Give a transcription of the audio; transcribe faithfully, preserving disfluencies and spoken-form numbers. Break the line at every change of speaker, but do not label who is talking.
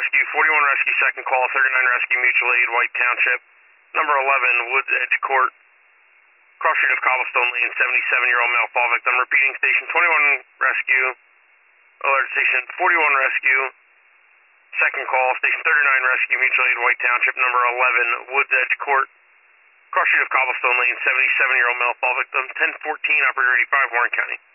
Rescue, forty-one Rescue, second call, thirty-nine Rescue, Mutual Aid, White Township. Number eleven, Woods Edge Court, cross street of Cobblestone Lane, seventy-seven-year-old male fall victim. Repeating, station twenty-one Rescue, alert station forty-one Rescue, second call, station thirty-nine Rescue, Mutual Aid, White Township. Number eleven, Woods Edge Court, cross street of Cobblestone Lane, seventy-seven-year-old male fall victim. ten fourteen, operator eighty-five, Warren County.